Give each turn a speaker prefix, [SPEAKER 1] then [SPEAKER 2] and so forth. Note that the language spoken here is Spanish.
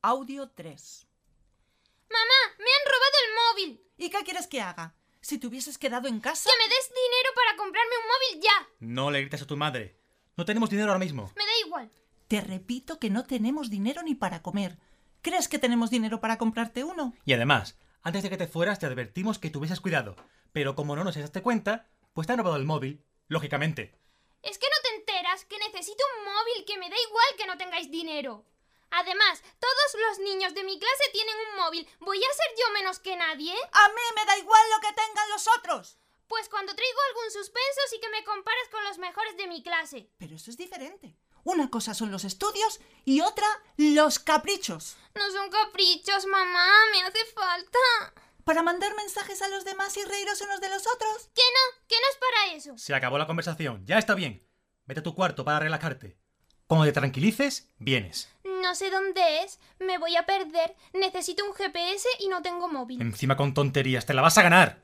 [SPEAKER 1] Audio 3.
[SPEAKER 2] ¡Mamá! ¡Me han robado el móvil!
[SPEAKER 1] ¿Y qué quieres que haga? Si te hubieses quedado en casa...
[SPEAKER 2] ¡Que me des dinero para comprarme un móvil ya!
[SPEAKER 3] No le grites a tu madre. No tenemos dinero ahora mismo.
[SPEAKER 2] Me da igual.
[SPEAKER 1] Te repito que no tenemos dinero ni para comer. ¿Crees que tenemos dinero para comprarte uno?
[SPEAKER 3] Y además, antes de que te fueras te advertimos que tuvieses cuidado. Pero como no nos daste cuenta, pues te han robado el móvil, lógicamente.
[SPEAKER 2] Es que no te enteras que necesito un móvil, que me da igual que no tengáis dinero. Además, todos los niños de mi clase tienen un móvil. ¿Voy a ser yo menos que nadie?
[SPEAKER 1] ¡A mí me da igual lo que tengan los otros!
[SPEAKER 2] Pues cuando traigo algún suspenso sí que me comparas con los mejores de mi clase.
[SPEAKER 1] Pero eso es diferente. Una cosa son los estudios y otra los caprichos.
[SPEAKER 2] No son caprichos, mamá, me hace falta.
[SPEAKER 1] ¿Para mandar mensajes a los demás y reíros unos de los otros?
[SPEAKER 2] Que no es para eso.
[SPEAKER 3] Se acabó la conversación, ya está bien. Vete a tu cuarto para relajarte. Cuando te tranquilices, vienes.
[SPEAKER 2] No sé dónde es, me voy a perder. Necesito un GPS y no tengo móvil.
[SPEAKER 3] Encima con tonterías, te la vas a ganar.